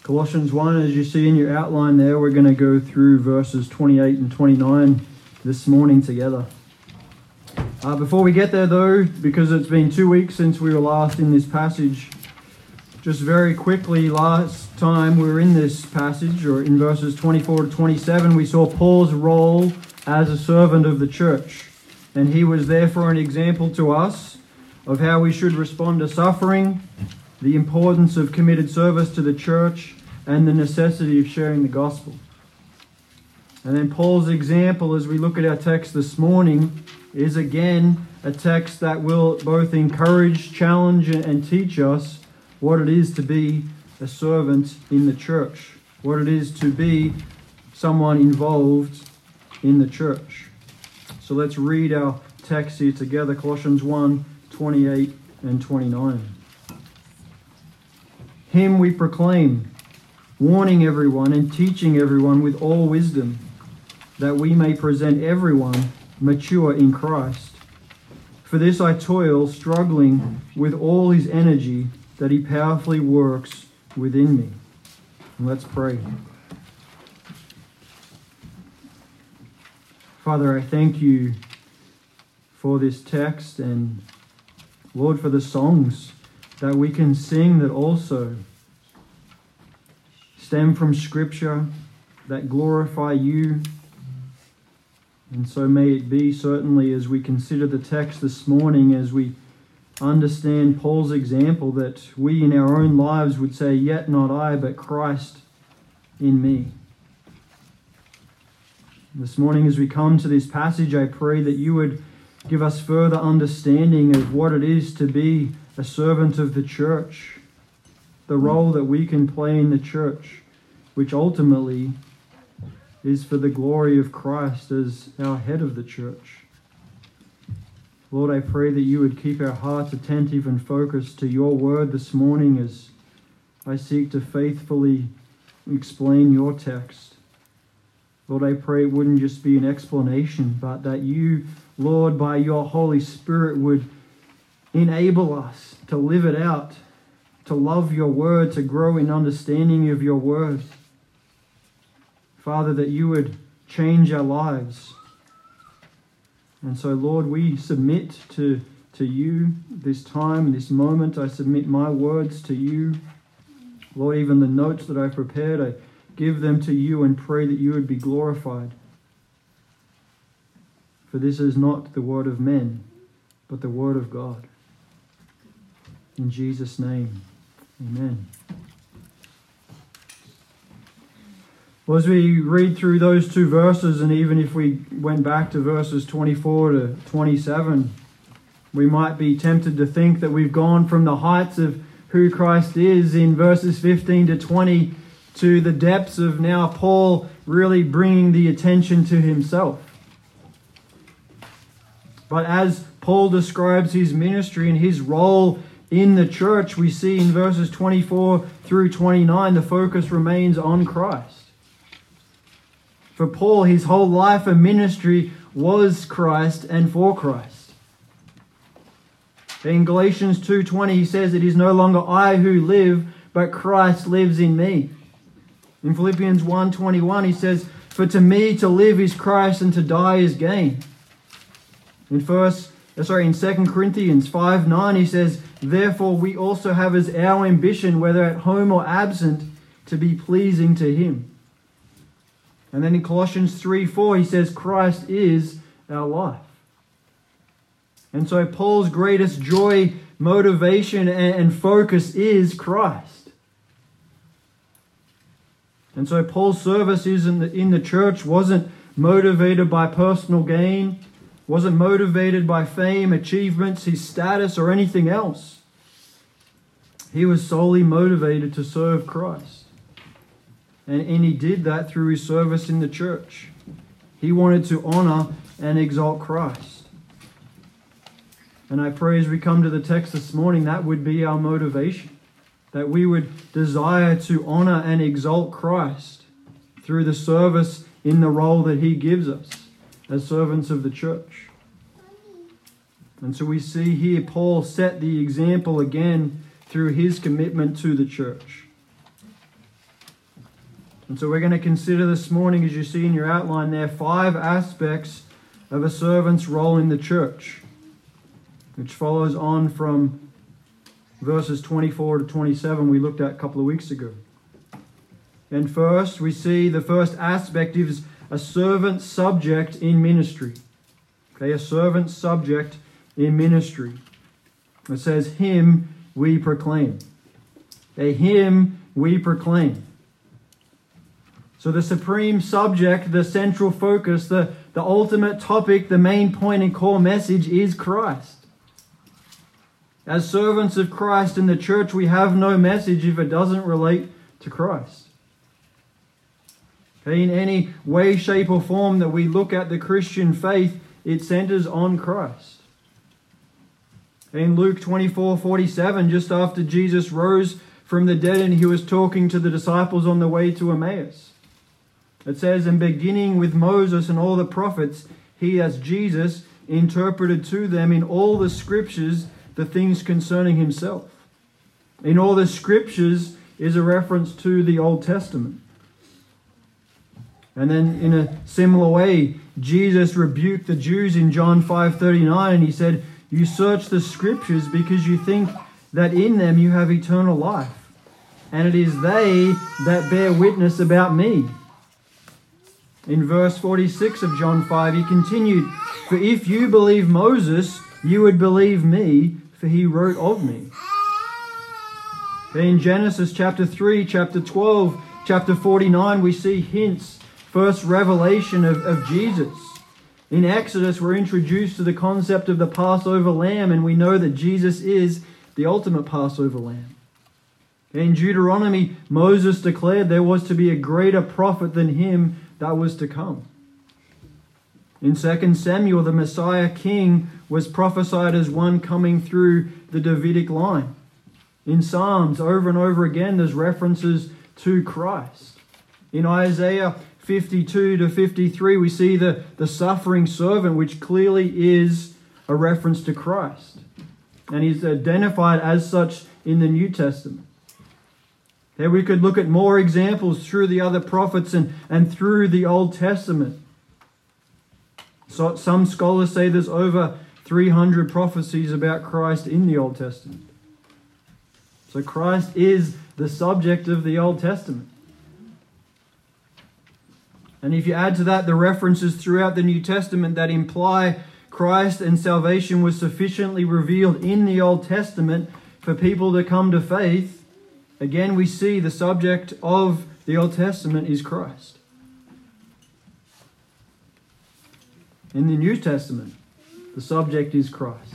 Colossians 1, as you see in your outline there, we're going to go through verses 28 and 29 this morning together. Before we get there though, because it's been 2 weeks since we were last in this passage, just very quickly, last time we were in this passage, or in verses 24 to 27, we saw Paul's role as a servant of the church. And he was therefore an example to us of how we should respond to suffering, the importance of committed service to the church, and the necessity of sharing the gospel. And then Paul's example, as we look at our text this morning, is again a text that will both encourage, challenge, and teach us what it is to be a servant in the church, what it is to be someone involved in the church. So let's read our text here together, Colossians 1, 28 and 29. Him we proclaim, warning everyone and teaching everyone with all wisdom, that we may present everyone mature in Christ. For this I toil, struggling with all his energy that he powerfully works within me. And let's pray. Father, I thank you for this text and, Lord, for the songs that we can sing that also stem from Scripture, that glorify you. And so may it be, certainly, as we consider the text this morning, as we understand Paul's example, that we in our own lives would say, yet not I, but Christ in me. This morning, as we come to this passage, I pray that you would give us further understanding of what it is to be a servant of the church, the role that we can play in the church, which ultimately is for the glory of Christ as our head of the church. Lord, I pray that you would keep our hearts attentive and focused to your word this morning as I seek to faithfully explain your text. Lord, I pray it wouldn't just be an explanation, but that you, Lord, by your Holy Spirit would enable us to live it out, to love your word, to grow in understanding of your word. Father, that you would change our lives. And so, Lord, we submit to you this time, this moment. I submit my words to you. Lord, even the notes that I prepared, I give them to you and pray that you would be glorified. For this is not the word of men, but the word of God. In Jesus' name, amen. Well, as we read through those two verses, and even if we went back to verses 24 to 27, we might be tempted to think that we've gone from the heights of who Christ is in verses 15 to 20 to the depths of now Paul really bringing the attention to himself. But as Paul describes his ministry and his role in the church, we see in verses 24 through 29, the focus remains on Christ. For Paul, his whole life and ministry was Christ and for Christ. In Galatians 2:20, he says, "It is no longer I who live, but Christ lives in me." In Philippians 1:21, he says, "For to me to live is Christ and to die is gain." In 2 Corinthians 5:9, he says, "Therefore we also have as our ambition, whether at home or absent, to be pleasing to him." And then in Colossians 3:4, he says, "Christ is our life." And so Paul's greatest joy, motivation, and focus is Christ. And so Paul's service in the church wasn't motivated by personal gain, wasn't motivated by fame, achievements, his status, or anything else. He was solely motivated to serve Christ. And he did that through his service in the church. He wanted to honor and exalt Christ. And I pray as we come to the text this morning, that would be our motivation. That we would desire to honor and exalt Christ through the service in the role that he gives us as servants of the church. And so we see here Paul set the example again through his commitment to the church. And so we're going to consider this morning, as you see in your outline there, 5 aspects of a servant's role in the church, which follows on from verses 24 to 27 we looked at a couple of weeks ago. And first, we see the first aspect is a servant subject in ministry. Okay, a servant subject in ministry. It says, him we proclaim. A hymn we proclaim. So the supreme subject, the central focus, the ultimate topic, the main point and core message is Christ. As servants of Christ in the church, we have no message if it doesn't relate to Christ. Okay, in any way, shape or form that we look at the Christian faith, it centers on Christ. In Luke 24:47, just after Jesus rose from the dead and he was talking to the disciples on the way to Emmaus, it says, and beginning with Moses and all the prophets, he, as Jesus, interpreted to them in all the scriptures the things concerning himself. In all the scriptures is a reference to the Old Testament. And then in a similar way, Jesus rebuked the Jews in John 5:39, and he said, you search the scriptures because you think that in them you have eternal life, and it is they that bear witness about me. In verse 46 of John 5, he continued, for if you believe Moses, you would believe me, for he wrote of me. In Genesis chapter 3, chapter 12, chapter 49, we see hints, first revelation of Jesus. In Exodus, we're introduced to the concept of the Passover lamb, and we know that Jesus is the ultimate Passover lamb. In Deuteronomy, Moses declared there was to be a greater prophet than him that was to come. In 2 Samuel, the Messiah king was prophesied as one coming through the Davidic line. In Psalms, over and over again, there's references to Christ. In Isaiah 52 to 53, we see the suffering servant, which clearly is a reference to Christ. And he's identified as such in the New Testament. There we could look at more examples through the other prophets and through the Old Testament. So some scholars say there's over 300 prophecies about Christ in the Old Testament. So Christ is the subject of the Old Testament. And if you add to that the references throughout the New Testament that imply Christ and salvation was sufficiently revealed in the Old Testament for people to come to faith, again we see the subject of the Old Testament is Christ. In the New Testament, the subject is Christ.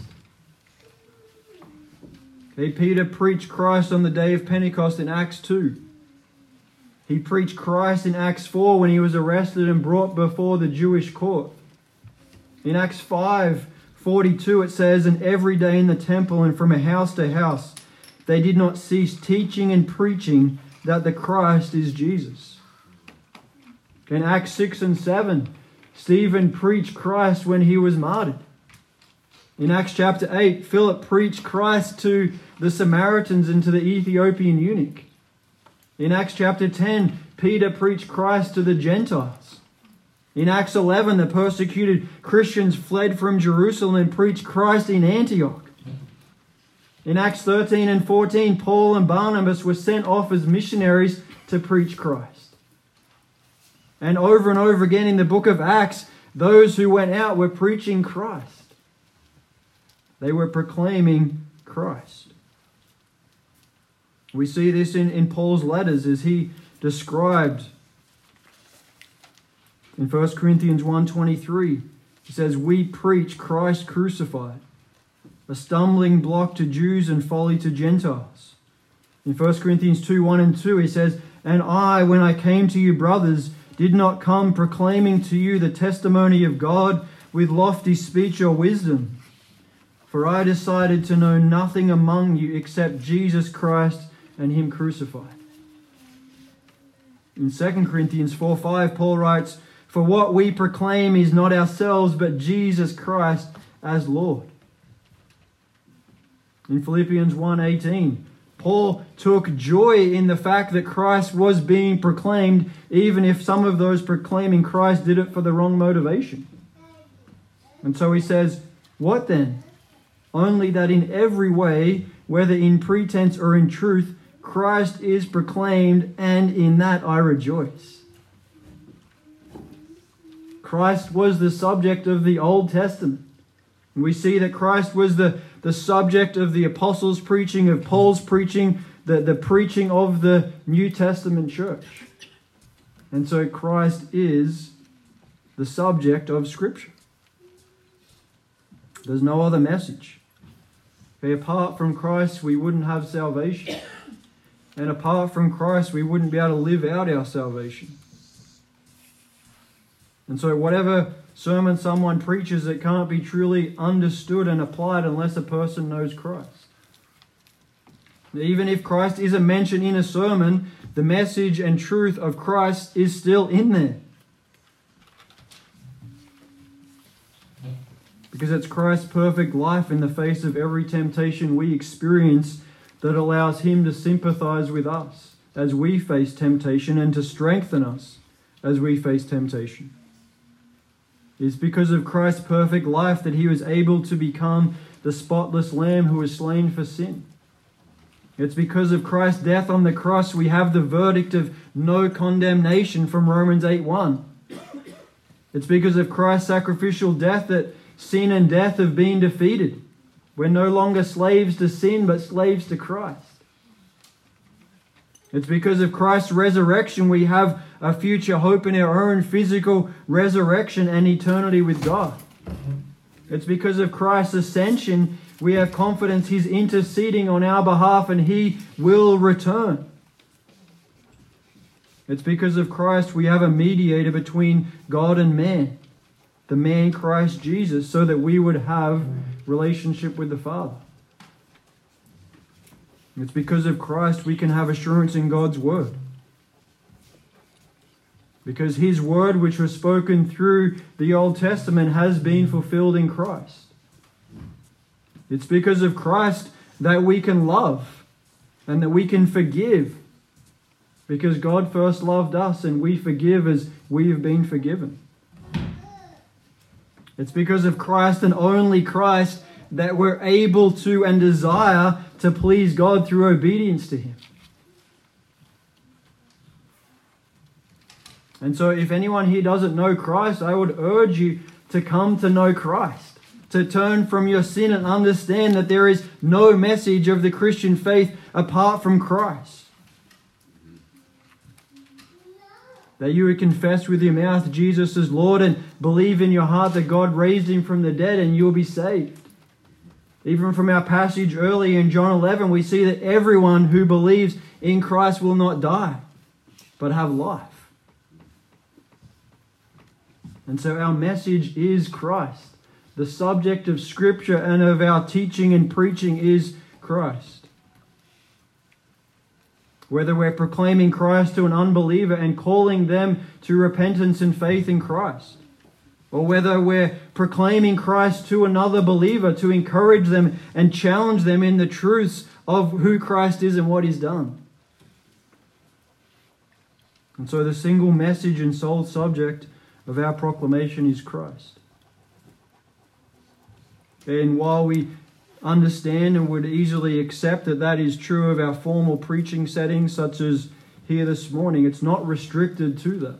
Okay, Peter preached Christ on the day of Pentecost in Acts 2. He preached Christ in Acts 4 when he was arrested and brought before the Jewish court. In Acts 5:42 it says, and every day in the temple and from house to house, they did not cease teaching and preaching that the Christ is Jesus. In Acts 6 and 7, Stephen preached Christ when he was martyred. In Acts chapter 8, Philip preached Christ to the Samaritans and to the Ethiopian eunuch. In Acts chapter 10, Peter preached Christ to the Gentiles. In Acts 11, the persecuted Christians fled from Jerusalem and preached Christ in Antioch. In Acts 13 and 14, Paul and Barnabas were sent off as missionaries to preach Christ. And over again in the book of Acts, those who went out were preaching Christ. They were proclaiming Christ. We see this in Paul's letters as he described in 1 Corinthians 1:23. He says, we preach Christ crucified, a stumbling block to Jews and folly to Gentiles. In 1 Corinthians 2:1 and 2, he says, and I, when I came to you, brothers, did not come proclaiming to you the testimony of God with lofty speech or wisdom. For I decided to know nothing among you except Jesus Christ and Him crucified. In 2 Corinthians 4:5, Paul writes, for what we proclaim is not ourselves, but Jesus Christ as Lord. In Philippians 1:18, Paul took joy in the fact that Christ was being proclaimed, even if some of those proclaiming Christ did it for the wrong motivation. And so he says, what then? Only that in every way, whether in pretense or in truth, Christ is proclaimed, and in that I rejoice. Christ was the subject of the Old Testament. And we see that Christ was the subject of the apostles' preaching, of Paul's preaching, the preaching of the New Testament church. And so Christ is the subject of Scripture. There's no other message. Okay, apart from Christ, we wouldn't have salvation. And apart from Christ, we wouldn't be able to live out our salvation. And so whatever sermon someone preaches, it can't be truly understood and applied unless a person knows Christ. Even if Christ isn't mentioned in a sermon, the message and truth of Christ is still in there. Because it's Christ's perfect life in the face of every temptation we experience that allows Him to sympathize with us as we face temptation and to strengthen us as we face temptation. It's because of Christ's perfect life that He was able to become the spotless Lamb who was slain for sin. It's because of Christ's death on the cross we have the verdict of no condemnation from Romans 8:1. It's because of Christ's sacrificial death that sin and death have been defeated. We're no longer slaves to sin, but slaves to Christ. It's because of Christ's resurrection we have a future hope in our own physical resurrection and eternity with God. It's because of Christ's ascension we have confidence He's interceding on our behalf and He will return. It's because of Christ we have a mediator between God and man, the man Christ Jesus, so that we would have relationship with the Father. It's because of Christ we can have assurance in God's Word. Because His Word, which was spoken through the Old Testament, has been fulfilled in Christ. It's because of Christ that we can love and that we can forgive. Because God first loved us and we forgive as we have been forgiven. It's because of Christ and only Christ that we're able to and desire to please God through obedience to Him. And so if anyone here doesn't know Christ, I would urge you to come to know Christ, to turn from your sin and understand that there is no message of the Christian faith apart from Christ. That you would confess with your mouth Jesus is Lord and believe in your heart that God raised Him from the dead and you will be saved. Even from our passage earlier in John 11, we see that everyone who believes in Christ will not die, but have life. And so our message is Christ. The subject of Scripture and of our teaching and preaching is Christ. Whether we're proclaiming Christ to an unbeliever and calling them to repentance and faith in Christ, or whether we're proclaiming Christ to another believer to encourage them and challenge them in the truths of who Christ is and what He's done. And so the single message and sole subject of our proclamation is Christ. And while we understand and would easily accept that that is true of our formal preaching settings, such as here this morning, it's not restricted to that.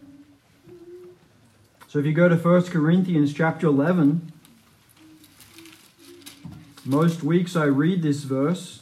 So if you go to 1 Corinthians chapter 11, most weeks I read this verse,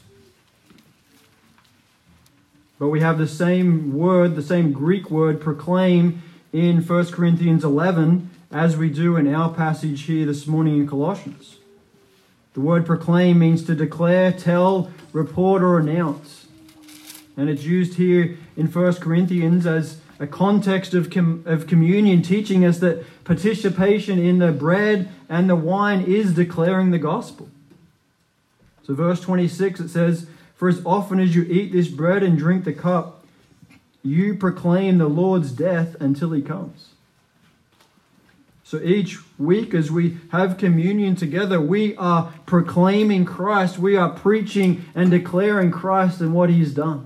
but we have the same word, the same Greek word, proclaim, in 1 Corinthians 11 as we do in our passage here this morning in Colossians. The word proclaim means to declare, tell, report, or announce. And it's used here in 1 Corinthians as a context of communion, teaching us that participation in the bread and the wine is declaring the gospel. So verse 26, it says, "For as often as you eat this bread and drink the cup, you proclaim the Lord's death until He comes." So each week as we have communion together, we are proclaiming Christ. We are preaching and declaring Christ and what He's done.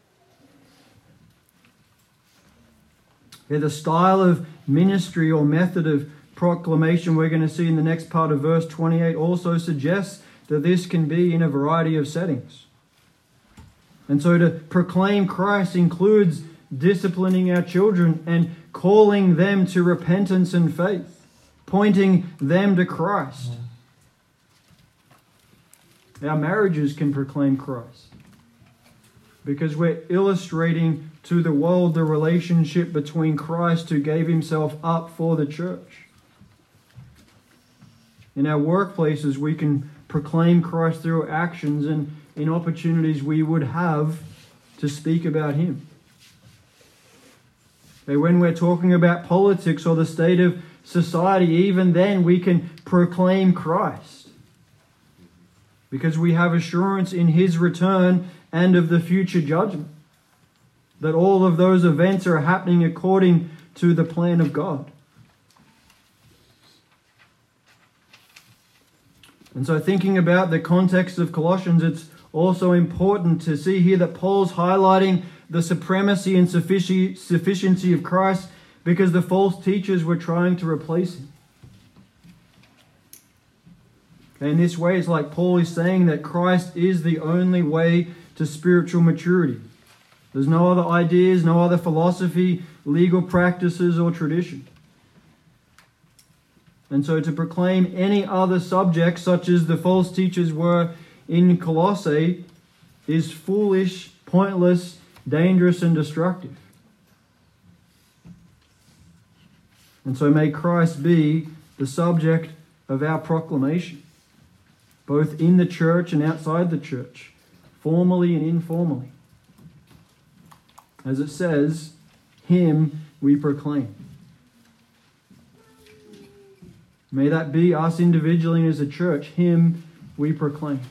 The style of ministry or method of proclamation we're going to see in the next part of verse 28 also suggests that this can be in a variety of settings. And so to proclaim Christ includes disciplining our children and calling them to repentance and faith, pointing them to Christ. Our marriages can proclaim Christ because we're illustrating to the world the relationship between Christ, who gave Himself up for the church. In our workplaces, we can proclaim Christ through actions and in opportunities we would have to speak about Him. When we're talking about politics or the state of society, even then we can proclaim Christ because we have assurance in His return and of the future judgment, that all of those events are happening according to the plan of God. And so thinking about the context of Colossians, it's also important to see here that Paul's highlighting the supremacy and sufficiency of Christ because the false teachers were trying to replace Him. In this way, it's like Paul is saying that Christ is the only way to spiritual maturity. There's no other ideas, no other philosophy, legal practices, or tradition. And so to proclaim any other subject, such as the false teachers were in Colossae, is foolish, pointless, dangerous, and destructive. And so may Christ be the subject of our proclamation, both in the church and outside the church, formally and informally. As it says, Him we proclaim. May that be us individually and as a church. Him we proclaim.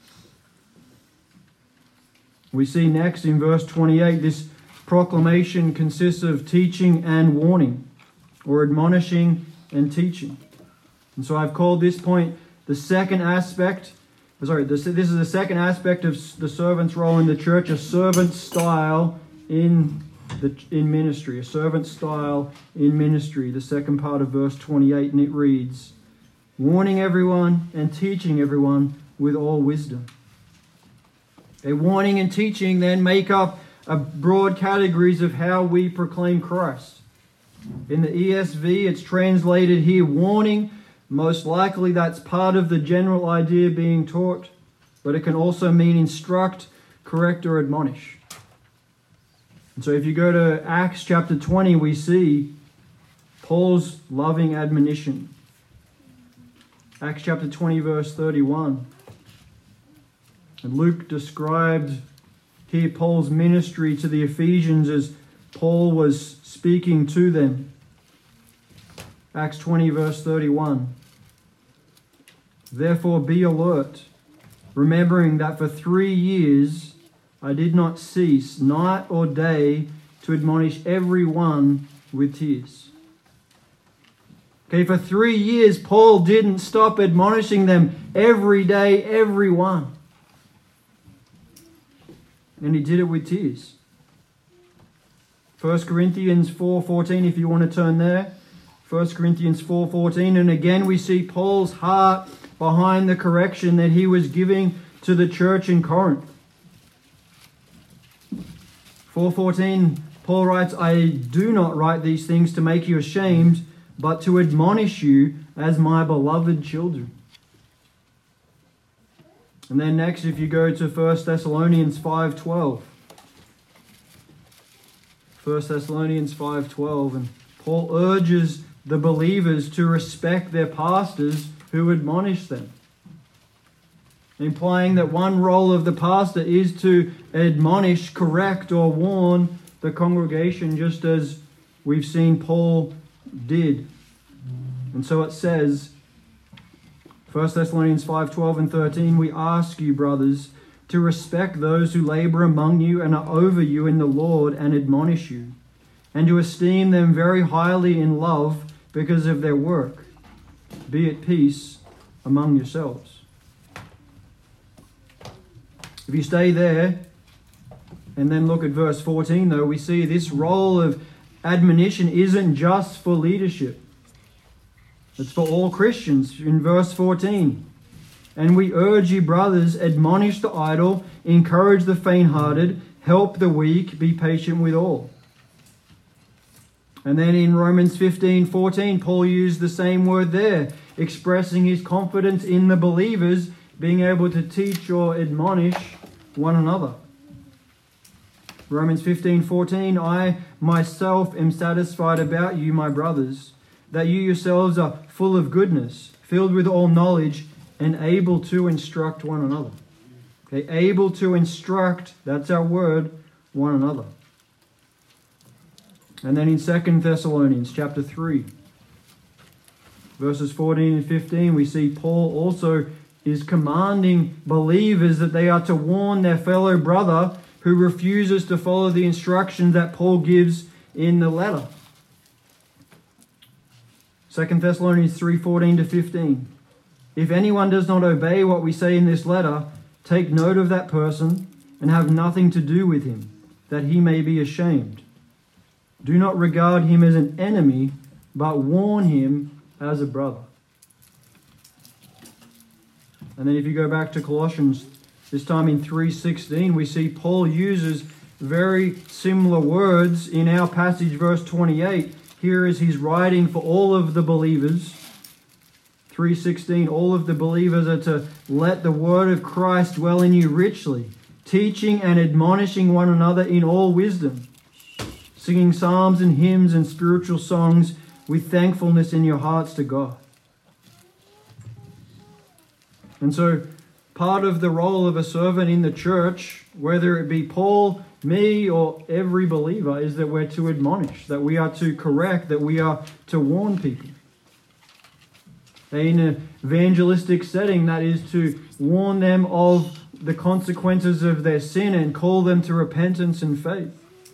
We see next in verse 28, this proclamation consists of teaching and warning, or admonishing and teaching. And so I've called this point the second aspect. This is the second aspect of the servant's role in the church, a servant style in ministry. A servant style in ministry, the second part of verse 28, and it reads, warning everyone and teaching everyone with all wisdom. A warning and teaching then make up a broad categories of how we proclaim Christ. In the ESV, it's translated here, warning. Most likely that's part of the general idea being taught, but it can also mean instruct, correct, or admonish. And so if you go to Acts chapter 20, we see Paul's loving admonition. Acts chapter 20, verse 31. And Luke described here Paul's ministry to the Ephesians as Paul was speaking to them. Acts 20, verse 31. Therefore be alert, remembering that for 3 years I did not cease, night or day, to admonish everyone with tears. Okay, for 3 years, Paul didn't stop admonishing them every day, everyone. And he did it with tears. 1 Corinthians 4:14, if you want to turn there. 1 Corinthians 4:14, and again we see Paul's heart behind the correction that he was giving to the church in Corinth. 4:14, Paul writes, I do not write these things to make you ashamed, but to admonish you as my beloved children. And then next, if you go to 1 Thessalonians 5:12. 1 Thessalonians 5:12, and Paul urges the believers to respect their pastors who admonish them, implying that one role of the pastor is to admonish, correct, or warn the congregation, just as we've seen Paul did. And so it says, 1 Thessalonians 5:12 and 13, we ask you, brothers, to respect those who labor among you and are over you in the Lord and admonish you, and to esteem them very highly in love, because of their work. Be at peace among yourselves. If you stay there and then look at verse 14, though, we see this role of admonition isn't just for leadership. It's for all Christians. In verse 14, and we urge you, brothers, admonish the idle, encourage the faint-hearted, help the weak, be patient with all. And then in Romans 15:14, Paul used the same word there, expressing his confidence in the believers being able to teach or admonish one another. Romans 15:14, I myself am satisfied about you, my brothers, that you yourselves are full of goodness, filled with all knowledge, and able to instruct one another. Okay, able to instruct, that's our word, one another. And then in 2 Thessalonians chapter 3, verses 14 and 15, we see Paul also is commanding believers that they are to warn their fellow brother who refuses to follow the instructions that Paul gives in the letter. 2 Thessalonians 3:14 to 15. If anyone does not obey what we say in this letter, take note of that person and have nothing to do with him, that he may be ashamed. Do not regard him as an enemy, but warn him as a brother. And then if you go back to Colossians, this time in 3:16, we see Paul uses very similar words in our passage, verse 28. Here is his writing for all of the believers. 3:16, all of the believers are to let the word of Christ dwell in you richly, teaching and admonishing one another in all wisdom, singing psalms and hymns and spiritual songs with thankfulness in your hearts to God. And so part of the role of a servant in the church, whether it be Paul, me, or every believer, is that we're to admonish, that we are to correct, that we are to warn people. In an evangelistic setting, that is to warn them of the consequences of their sin and call them to repentance and faith.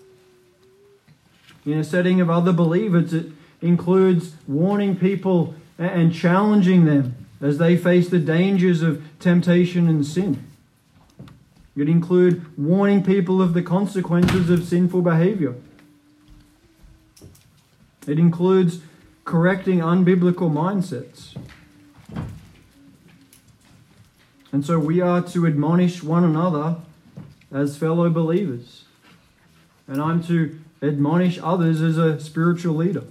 In a setting of other believers, it includes warning people and challenging them as they face the dangers of temptation and sin. It includes warning people of the consequences of sinful behavior. It includes correcting unbiblical mindsets. And so we are to admonish one another as fellow believers. And I'm to admonish others as a spiritual leader.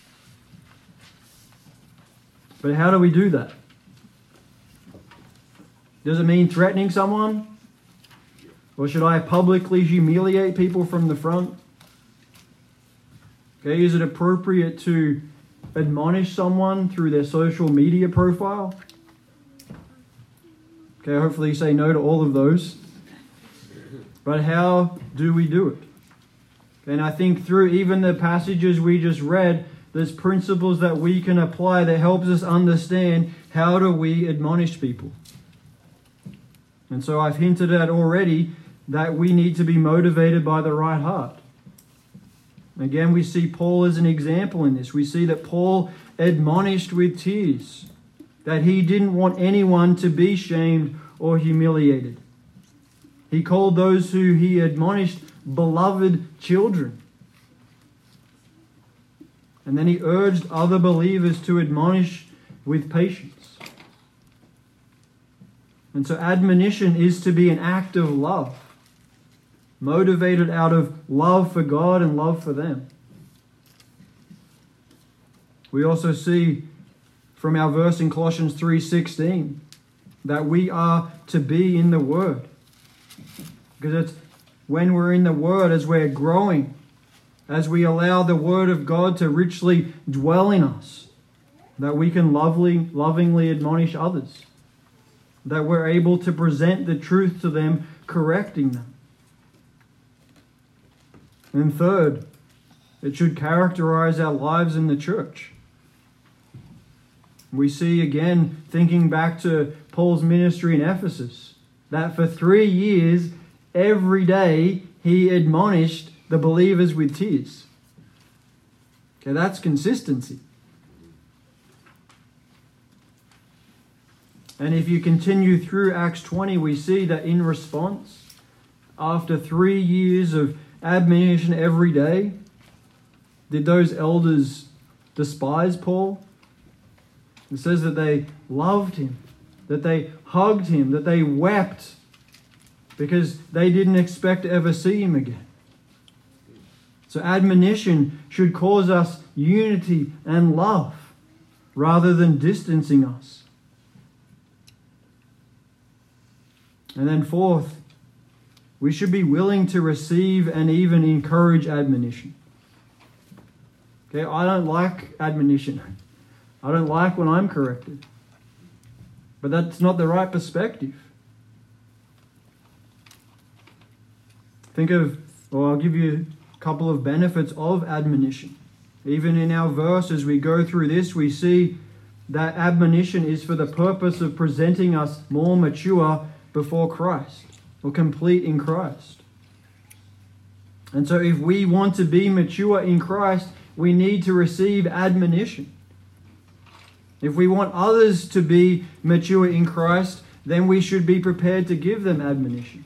But how do we do that? Does it mean threatening someone? Or should I publicly humiliate people from the front? Okay, is it appropriate to admonish someone through their social media profile? Okay, hopefully you say no to all of those. But how do we do it? And I think through even the passages we just read, there's principles that we can apply that helps us understand how do we admonish people. And so I've hinted at already that we need to be motivated by the right heart. Again, we see Paul as an example in this. We see that Paul admonished with tears, that he didn't want anyone to be shamed or humiliated. He called those who he admonished beloved children. And then he urged other believers to admonish with patience. And so admonition is to be an act of love, motivated out of love for God and love for them. We also see from our verse in Colossians 3:16 that we are to be in the Word. Because it's when we're in the Word, as we're growing, as we allow the Word of God to richly dwell in us, that we can lovingly admonish others, that we're able to present the truth to them, correcting them. And third, it should characterize our lives in the church. We see again, thinking back to Paul's ministry in Ephesus, that for 3 years, every day, he admonished the believers with tears. Okay, that's consistency. And if you continue through Acts 20, we see that in response, after 3 years of admonition every day, did those elders despise Paul? It says that they loved him, that they hugged him, that they wept because they didn't expect to ever see him again. So admonition should cause us unity and love rather than distancing us. And then fourth, we should be willing to receive and even encourage admonition. Okay, I don't like admonition. I don't like when I'm corrected. But that's not the right perspective. I'll give you a couple of benefits of admonition. Even in our verse, as we go through this, we see that admonition is for the purpose of presenting us more mature before Christ, or complete in Christ. And so if we want to be mature in Christ, we need to receive admonition. If we want others to be mature in Christ, then we should be prepared to give them admonition.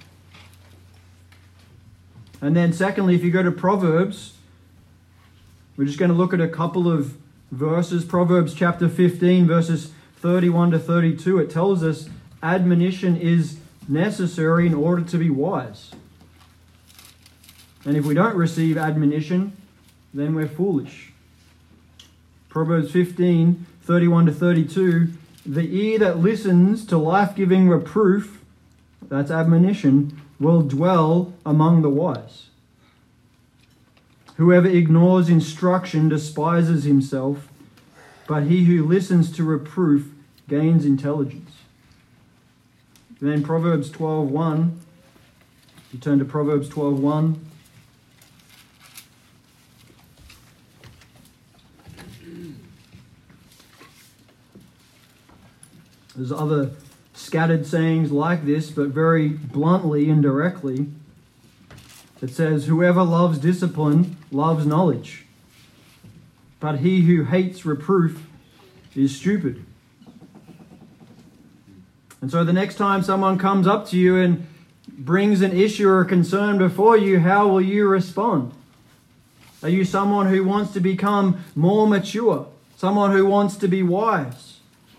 And then secondly, if you go to Proverbs, we're just going to look at a couple of verses. Proverbs chapter 15, verses 31 to 32. It tells us admonition is necessary in order to be wise. And if we don't receive admonition, then we're foolish. Proverbs 15, 31 to 32. The ear that listens to life-giving reproof, that's admonition, will dwell among the wise. Whoever ignores instruction despises himself, but he who listens to reproof gains intelligence. And then Proverbs 12:1. You turn to Proverbs 12:1. There's other scattered sayings like this, but very bluntly and directly. It says, whoever loves discipline loves knowledge, but he who hates reproof is stupid. And so the next time someone comes up to you and brings an issue or a concern before you, how will you respond? Are you someone who wants to become more mature? Someone who wants to be wise?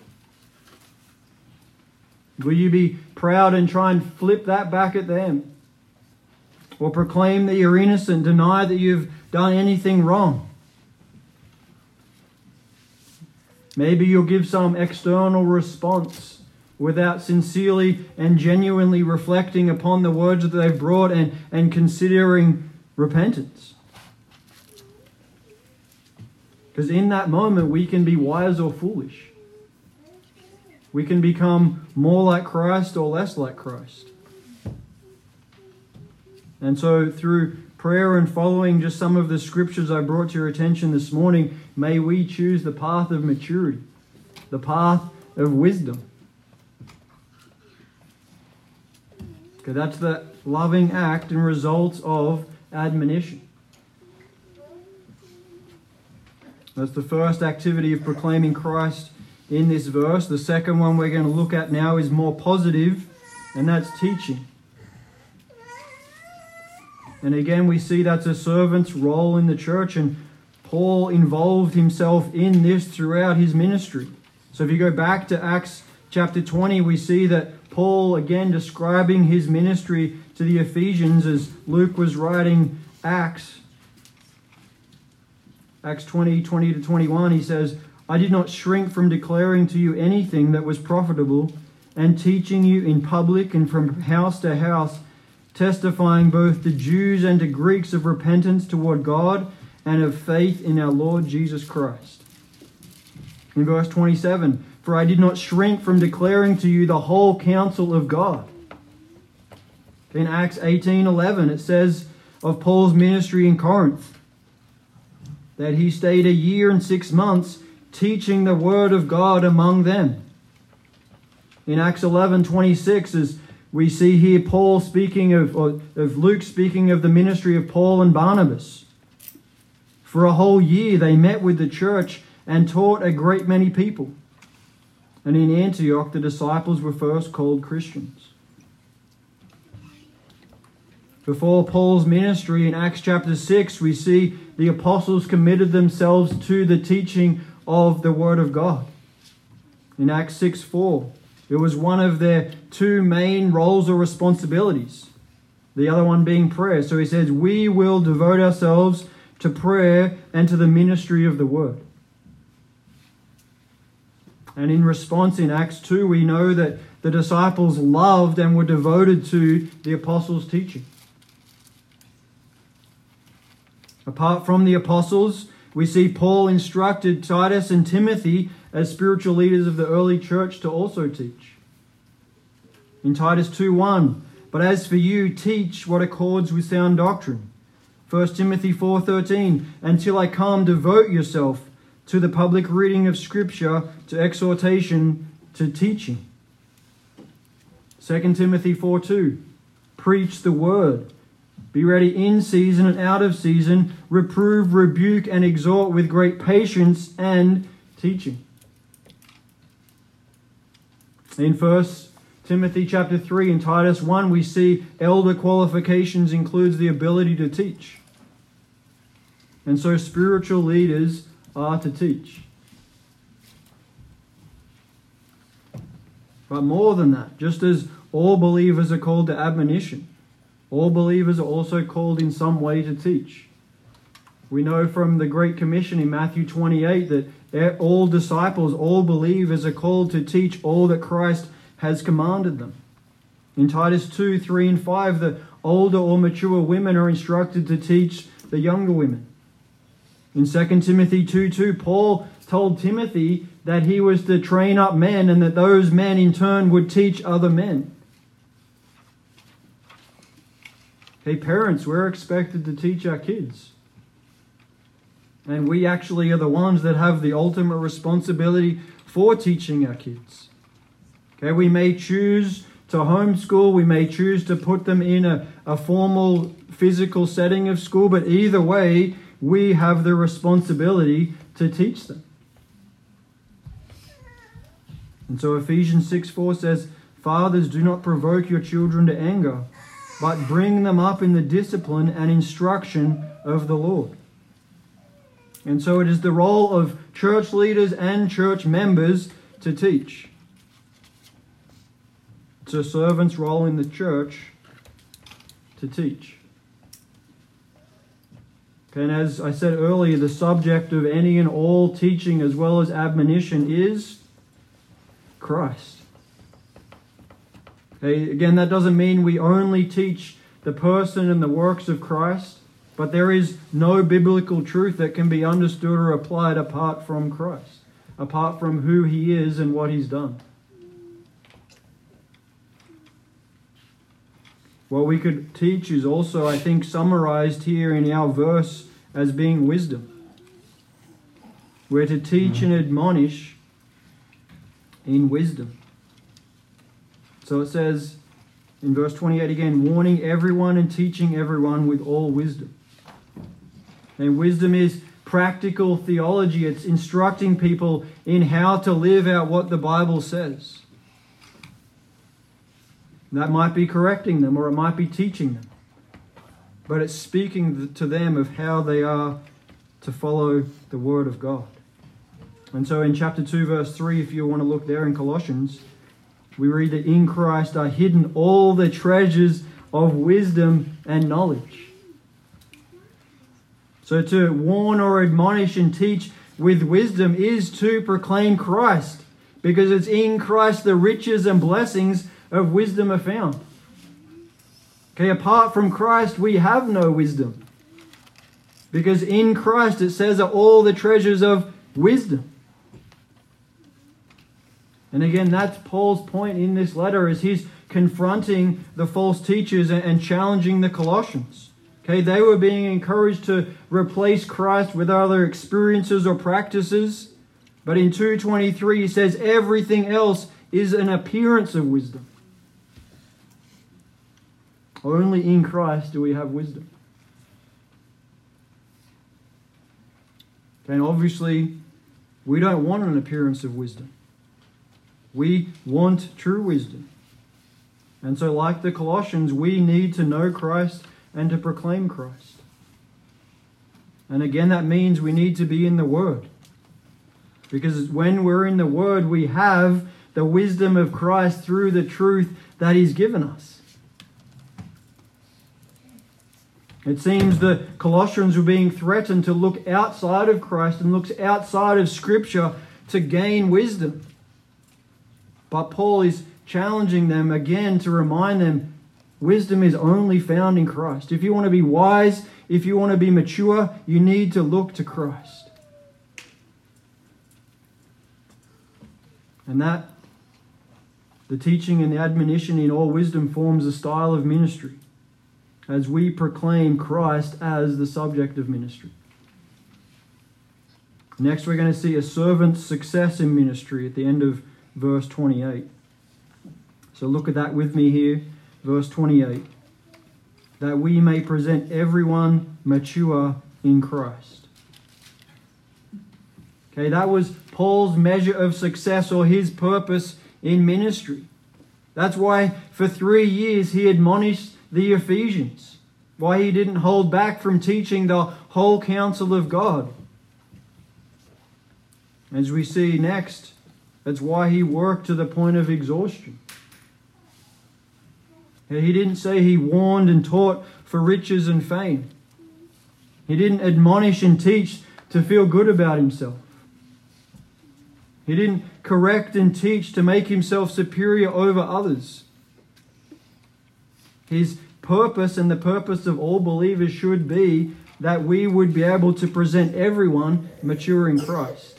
Will you be proud and try and flip that back at them? Or proclaim that you're innocent, deny that you've done anything wrong? Maybe you'll give some external response without sincerely and genuinely reflecting upon the words that they've brought and considering repentance. Because in that moment we can be wise or foolish. We can become more like Christ or less like Christ. And so through prayer and following just some of the scriptures I brought to your attention this morning, may we choose the path of maturity, the path of wisdom. Okay, that's the loving act and results of admonition. That's the first activity of proclaiming Christ in this verse. The second one we're going to look at now is more positive, and that's teaching. And again, we see that's a servant's role in the church, and Paul involved himself in this throughout his ministry. So if you go back to Acts chapter 20, we see that Paul, again, describing his ministry to the Ephesians as Luke was writing Acts 20, 20 to 21, he says, I did not shrink from declaring to you anything that was profitable and teaching you in public and from house to house, testifying both to Jews and to Greeks of repentance toward God and of faith in our Lord Jesus Christ. In verse 27, for I did not shrink from declaring to you the whole counsel of God. In Acts 18:11, it says of Paul's ministry in Corinth that he stayed 1 year and 6 months teaching the word of God among them. In Acts 11:26, as we see here Paul speaking of Luke speaking of the ministry of Paul and Barnabas. For a whole year they met with the church and taught a great many people. And in Antioch, the disciples were first called Christians. Before Paul's ministry in Acts chapter 6, we see the apostles committed themselves to the teaching of the Word of God. In Acts 6:4, it was one of their two main roles or responsibilities, the other one being prayer. So he says, we will devote ourselves to prayer and to the ministry of the Word. And in response in Acts 2, we know that the disciples loved and were devoted to the apostles' teaching. Apart from the apostles, we see Paul instructed Titus and Timothy as spiritual leaders of the early church to also teach. In Titus 2:1, but as for you, teach what accords with sound doctrine. 1 Timothy 4:13, until I come, devote yourself to the public reading of Scripture, to exhortation, to teaching. 2 Timothy 4:2, preach the word. Be ready in season and out of season, reprove, rebuke, and exhort with great patience and teaching. In 1 Timothy chapter 3 and Titus 1, we see elder qualifications includes the ability to teach. And so spiritual leaders are to teach. But more than that, just as all believers are called to admonition, all believers are also called in some way to teach. We know from the Great Commission in Matthew 28 that all disciples, all believers are called to teach all that Christ has commanded them. In Titus 2, 3 and 5, the older or mature women are instructed to teach the younger women. In 2 Timothy 2:2, Paul told Timothy that he was to train up men and that those men in turn would teach other men. Hey parents, we're expected to teach our kids. And we actually are the ones that have the ultimate responsibility for teaching our kids. Okay, we may choose to homeschool, we may choose to put them in a formal physical setting of school, but either way, we have the responsibility to teach them. And so Ephesians 6:4 says, fathers, do not provoke your children to anger, but bring them up in the discipline and instruction of the Lord. And so it is the role of church leaders and church members to teach. It's a servant's role in the church to teach. Okay, and as I said earlier, the subject of any and all teaching as well as admonition is Christ. Okay, again, that doesn't mean we only teach the person and the works of Christ, but there is no biblical truth that can be understood or applied apart from Christ, apart from who He is and what He's done. What we could teach is also, I think, summarized here in our verse as being wisdom. We're to teach and admonish in wisdom. So it says in verse 28 again, warning everyone and teaching everyone with all wisdom. And wisdom is practical theology. It's instructing people in how to live out what the Bible says. That might be correcting them or it might be teaching them. But it's speaking to them of how they are to follow the Word of God. And so in chapter 2, verse 3, if you want to look there in Colossians, we read that in Christ are hidden all the treasures of wisdom and knowledge. So to warn or admonish and teach with wisdom is to proclaim Christ, because it's in Christ the riches and blessings of wisdom are found. Okay, apart from Christ, we have no wisdom. Because in Christ, it says, are all the treasures of wisdom. And again, that's Paul's point in this letter, as he's confronting the false teachers and challenging the Colossians. Okay, they were being encouraged to replace Christ with other experiences or practices. But in 2:23, he says everything else is an appearance of wisdom. Only in Christ do we have wisdom. Okay, and obviously, we don't want an appearance of wisdom. We want true wisdom. And so, like the Colossians, we need to know Christ and to proclaim Christ. And again, that means we need to be in the Word. Because when we're in the Word, we have the wisdom of Christ through the truth that He's given us. It seems the Colossians were being threatened to look outside of Christ and look outside of Scripture to gain wisdom. But Paul is challenging them again to remind them wisdom is only found in Christ. If you want to be wise, if you want to be mature, you need to look to Christ. And that, the teaching and the admonition in all wisdom forms a style of ministry as we proclaim Christ as the subject of ministry. Next, we're going to see a servant's success in ministry at the end of verse 28. So look at that with me here, verse 28. That we may present everyone mature in Christ. Okay, that was Paul's measure of success, or his purpose in ministry. That's why for 3 years he admonished the Ephesians. Why he didn't hold back from teaching the whole counsel of God. As we see next, that's why he worked to the point of exhaustion. He didn't say he warned and taught for riches and fame. He didn't admonish and teach to feel good about himself. He didn't correct and teach to make himself superior over others. His purpose and the purpose of all believers should be that we would be able to present everyone mature in Christ.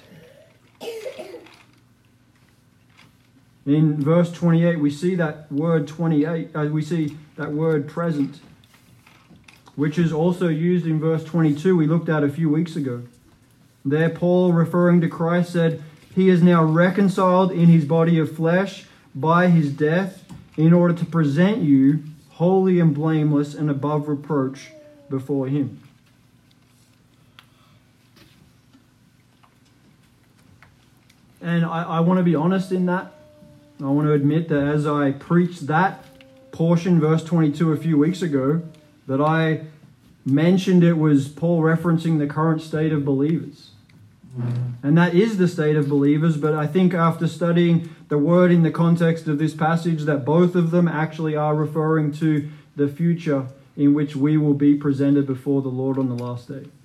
In verse 28, we see that word we see that word present, which is also used in verse 22 we looked at a few weeks ago. There Paul, referring to Christ, said, He is now reconciled in His body of flesh by His death in order to present you holy and blameless and above reproach before Him. And I want to be honest in that. I want to admit that as I preached that portion, verse 22, a few weeks ago, that I mentioned it was Paul referencing the current state of believers. And that is the state of believers, but I think after studying the word in the context of this passage, that both of them actually are referring to the future in which we will be presented before the Lord on the last day.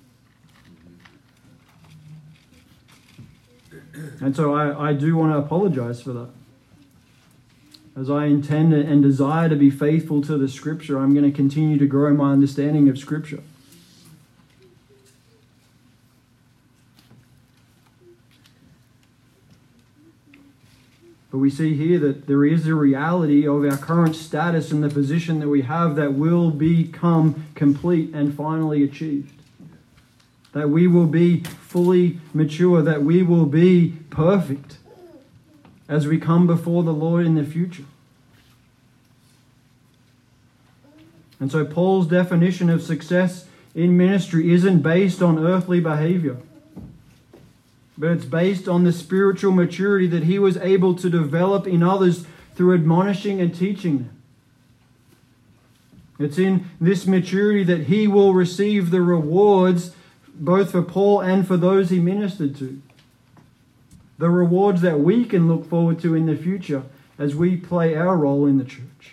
And so I do want to apologize for that. As I intend and desire to be faithful to the Scripture, I'm going to continue to grow my understanding of Scripture. But we see here that there is a reality of our current status and the position that we have that will become complete and finally achieved. That we will be fully mature, that we will be perfect as we come before the Lord in the future. And so Paul's definition of success in ministry isn't based on earthly behavior, but it's based on the spiritual maturity that he was able to develop in others through admonishing and teaching them. It's in this maturity that he will receive the rewards both for Paul and for those he ministered to. The rewards that we can look forward to in the future as we play our role in the church.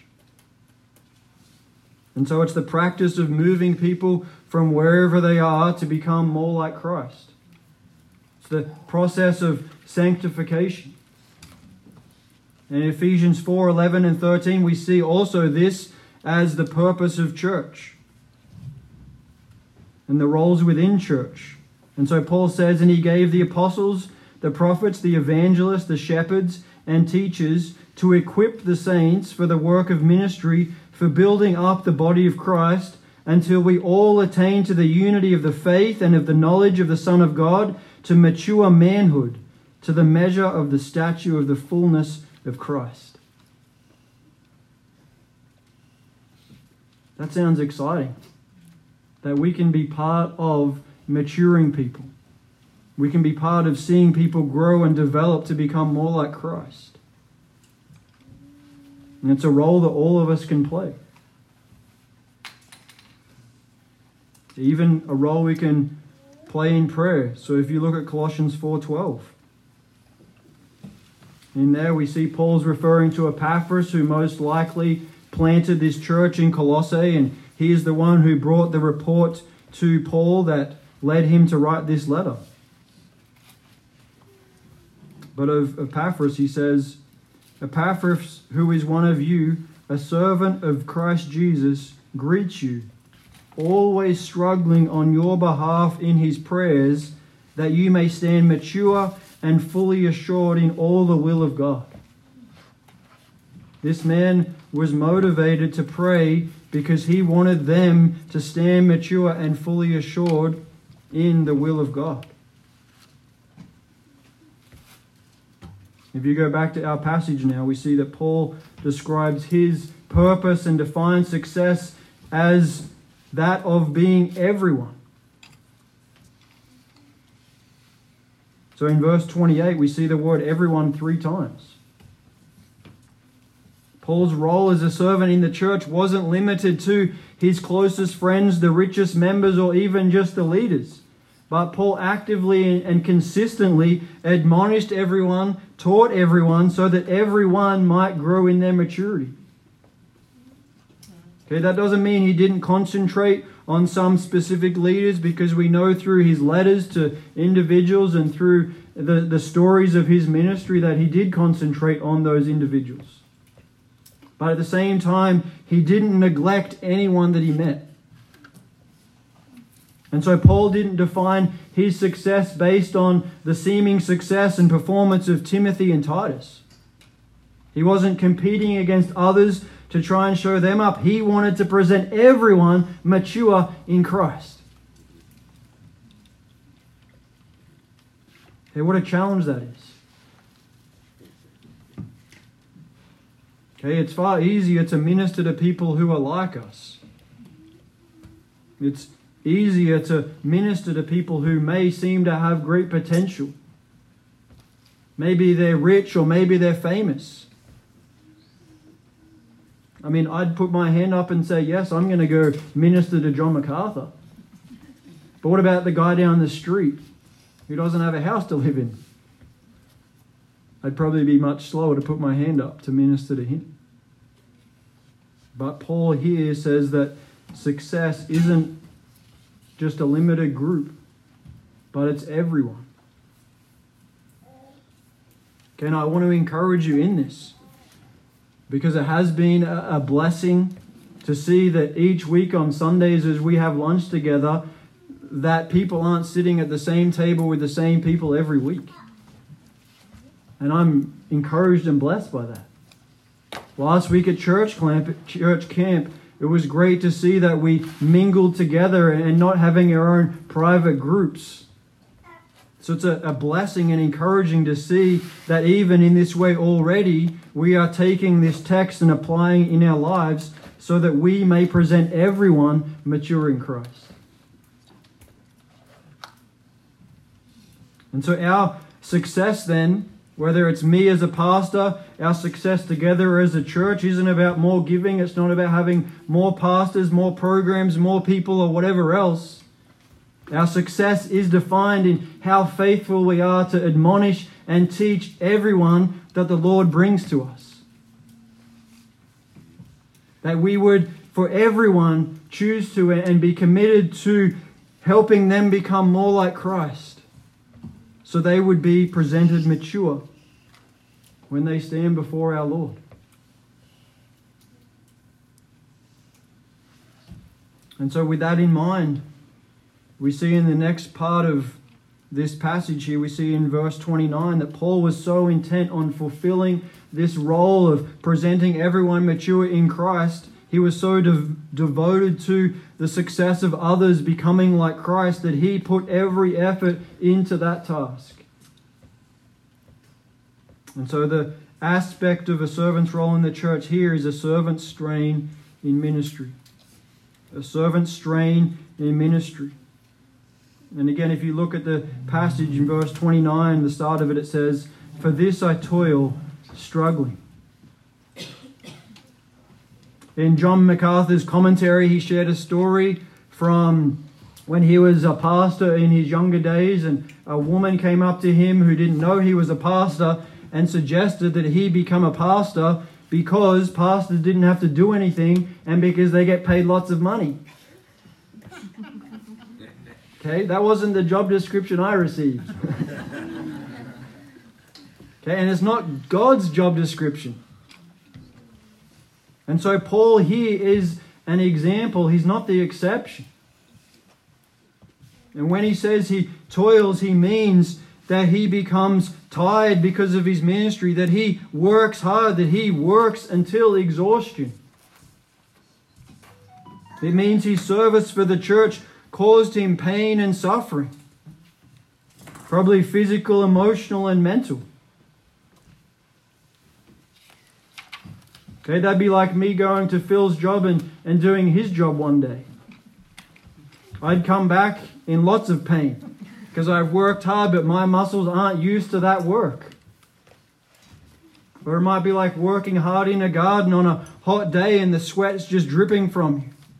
And so it's the practice of moving people from wherever they are to become more like Christ. It's the process of sanctification. In Ephesians 4:11 and 13, we see also this as the purpose of church and the roles within church. And so Paul says, and he gave the apostles, the prophets, the evangelists, the shepherds, and teachers to equip the saints for the work of ministry, for building up the body of Christ, until we all attain to the unity of the faith and of the knowledge of the Son of God, to mature manhood, to the measure of the stature of the fullness of Christ. That sounds exciting. That we can be part of maturing people. We can be part of seeing people grow and develop to become more like Christ. And it's a role that all of us can play. Even a role we can play in prayer. So if you look at Colossians 4:12, in there we see Paul's referring to Epaphras, who most likely planted this church in Colossae, and he is the one who brought the report to Paul that led him to write this letter. But of Epaphras he says, Epaphras, who is one of you, a servant of Christ Jesus, greets you, always struggling on your behalf in his prayers, that you may stand mature and fully assured in all the will of God. This man was motivated to pray because he wanted them to stand mature and fully assured in the will of God. If you go back to our passage now, we see that Paul describes his purpose and defines success as that of being everyone. So in verse 28, we see the word everyone 3 times. Paul's role as a servant in the church wasn't limited to his closest friends, the richest members, or even just the leaders. But Paul actively and consistently admonished everyone, taught everyone, so that everyone might grow in their maturity. Okay, that doesn't mean he didn't concentrate on some specific leaders, because we know through his letters to individuals and through the stories of his ministry that he did concentrate on those individuals. But at the same time, he didn't neglect anyone that he met. And so Paul didn't define his success based on the seeming success and performance of Timothy and Titus. He wasn't competing against others to try and show them up. He wanted to present everyone mature in Christ. Hey, what a challenge that is. Okay, it's far easier to minister to people who are like us. It's easier to minister to people who may seem to have great potential. Maybe they're rich or maybe they're famous. I mean, I'd put my hand up and say, yes, I'm going to go minister to John MacArthur. But what about the guy down the street who doesn't have a house to live in? I'd probably be much slower to put my hand up to minister to him. But Paul here says that success isn't just a limited group, but it's everyone. Okay, and I want to encourage you in this, because it has been a blessing to see that each week on Sundays as we have lunch together, that people aren't sitting at the same table with the same people every week. And I'm encouraged and blessed by that. Last week at church camp, it was great to see that we mingled together and not having our own private groups. So it's a blessing and encouraging to see that even in this way already, we are taking this text and applying it in our lives so that we may present everyone mature in Christ. And so our success then, whether it's me as a pastor, our success together as a church isn't about more giving. It's not about having more pastors, more programs, more people, or whatever else. Our success is defined in how faithful we are to admonish and teach everyone that the Lord brings to us. That we would, for everyone, choose to and be committed to helping them become more like Christ, so they would be presented mature when they stand before our Lord. And so with that in mind, we see in the next part of this passage here, we see in verse 29 that Paul was so intent on fulfilling this role of presenting everyone mature in Christ. He was so devoted to the success of others becoming like Christ that he put every effort into that task. And so the aspect of a servant's role in the church here is a servant strain in ministry. A servant strain in ministry. And again, if you look at the passage in verse 29, the start of it, it says, "For this I toil, struggling." In John MacArthur's commentary, he shared a story from when he was a pastor in his younger days, and a woman came up to him who didn't know he was a pastor and suggested that he become a pastor because pastors didn't have to do anything and because they get paid lots of money. Okay, that wasn't the job description I received. Okay, and it's not God's job description. And so Paul here is an example. He's not the exception. And when he says he toils, he means that he becomes tired because of his ministry, that he works hard, that he works until exhaustion. It means his service for the church caused him pain and suffering, probably physical, emotional, and mental. Okay, that'd be like me going to Phil's job and doing his job one day. I'd come back in lots of pain because I've worked hard, but my muscles aren't used to that work. Or it might be like working hard in a garden on a hot day and the sweat's just dripping from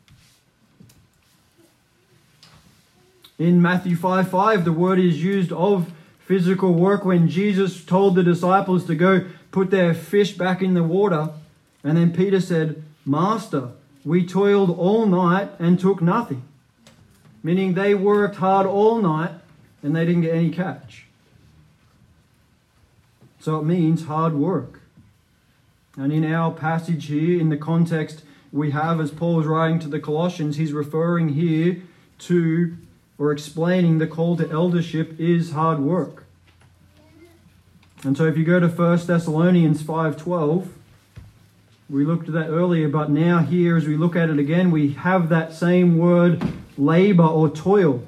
you. In Matthew 5:5, the word is used of physical work when Jesus told the disciples to go put their fish back in the water. And then Peter said, "Master, we toiled all night and took nothing." Meaning they worked hard all night and they didn't get any catch. So it means hard work. And in our passage here, in the context we have as Paul is writing to the Colossians, he's referring here to or explaining the call to eldership is hard work. And so if you go to 1 Thessalonians 5:12, we looked at that earlier, but now here as we look at it again, we have that same word labor or toil.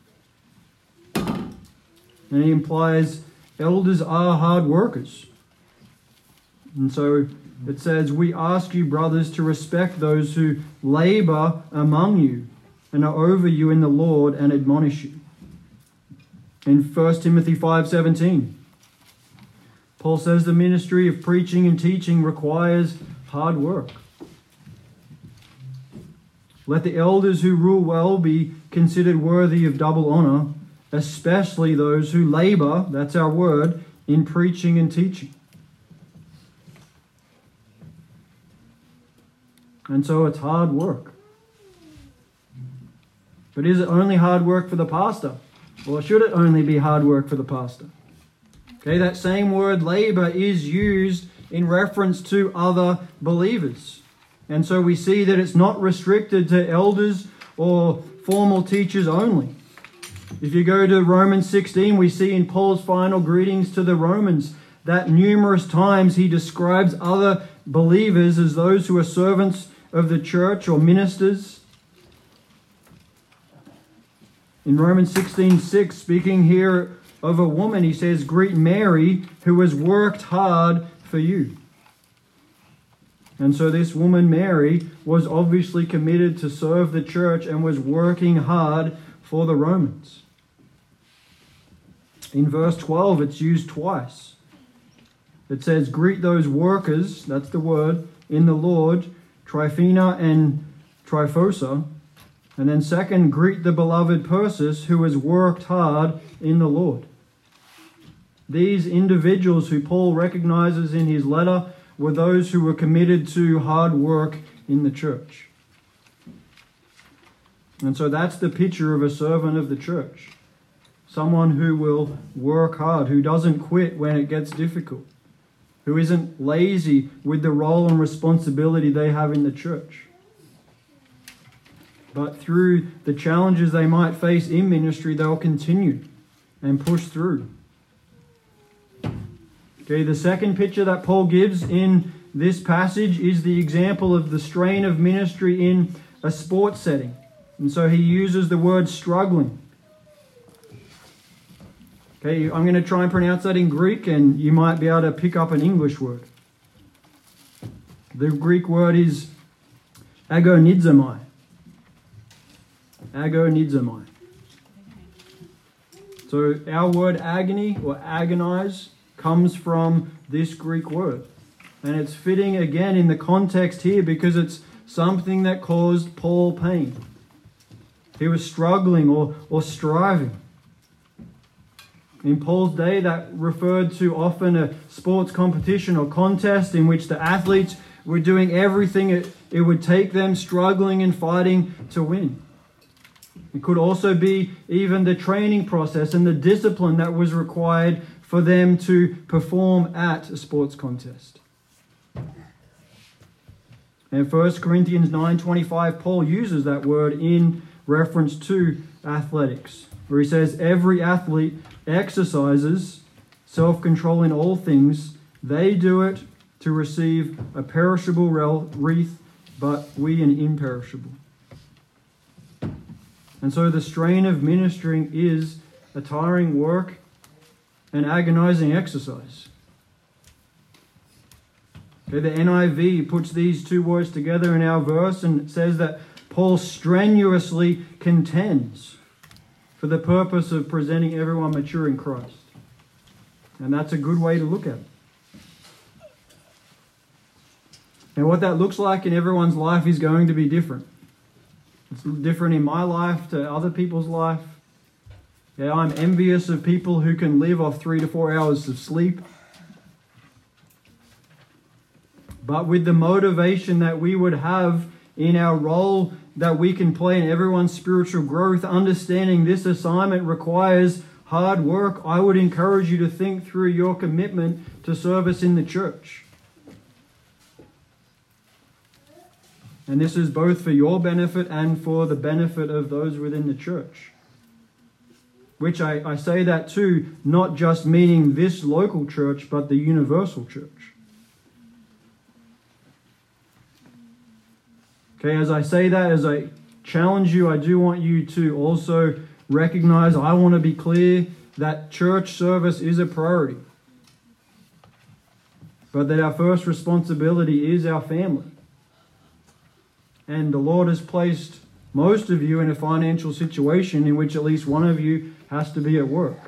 And it implies elders are hard workers. And so it says, "We ask you, brothers, to respect those who labor among you and are over you in the Lord and admonish you." In 1 Timothy 5:17, Paul says the ministry of preaching and teaching requires hard work. Let the elders who rule well be considered worthy of double honor, especially those who labor, that's our word, in preaching and teaching. And so it's hard work. But is it only hard work for the pastor? Or should it only be hard work for the pastor? Okay, that same word labor is used in reference to other believers. And so we see that it's not restricted to elders or formal teachers only. If you go to Romans 16, we see in Paul's final greetings to the Romans that numerous times he describes other believers as those who are servants of the church or ministers. In Romans 16:6, speaking here of a woman, he says, "Greet Mary, who has worked hard for you." And so this woman, Mary, was obviously committed to serve the church and was working hard for the Romans. In verse 12, it's used twice. It says, "Greet those workers," that's the word, "in the Lord, Tryphena and Tryphosa." And then second, "Greet the beloved Persis, who has worked hard in the Lord." These individuals who Paul recognizes in his letter were those who were committed to hard work in the church. And so that's the picture of a servant of the church. Someone who will work hard, who doesn't quit when it gets difficult, who isn't lazy with the role and responsibility they have in the church. But through the challenges they might face in ministry, they'll continue and push through. Okay, the second picture that Paul gives in this passage is the example of the strain of ministry in a sports setting. And so he uses the word struggling. Okay, I'm going to try and pronounce that in Greek, and you might be able to pick up an English word. The Greek word is agonizomai. Agonizomai. So our word agony or agonize comes from this Greek word. And it's fitting again in the context here because it's something that caused Paul pain. He was struggling or striving. In Paul's day, that referred to often a sports competition or contest in which the athletes were doing everything it would take them, struggling and fighting to win. It could also be even the training process and the discipline that was required for them to perform at a sports contest. And 1 Corinthians 9:25, Paul uses that word in reference to athletics, where he says, every athlete exercises self-control in all things. They do it to receive a perishable wreath, but we an imperishable. And so the strain of ministering is a tiring work and agonizing exercise. Okay, the NIV puts these two words together in our verse and says that Paul strenuously contends for the purpose of presenting everyone mature in Christ. And that's a good way to look at it. And what that looks like in everyone's life is going to be different. It's different in my life to other people's life. Yeah, I'm envious of people who can live off 3 to 4 hours of sleep. But with the motivation that we would have in our role that we can play in everyone's spiritual growth, understanding this assignment requires hard work, I would encourage you to think through your commitment to service in the church. And this is both for your benefit and for the benefit of those within the church. Which I say that too, not just meaning this local church, but the universal church. Okay, as I say that, as I challenge you, I do want you to also recognize, I want to be clear that church service is a priority. But that our first responsibility is our family. And the Lord has placed most of you in a financial situation in which at least one of you has to be at work.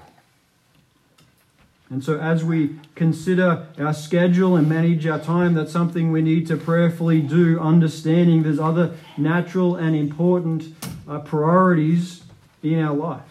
And so as we consider our schedule and manage our time, that's something we need to prayerfully do, understanding there's other natural and important priorities in our life.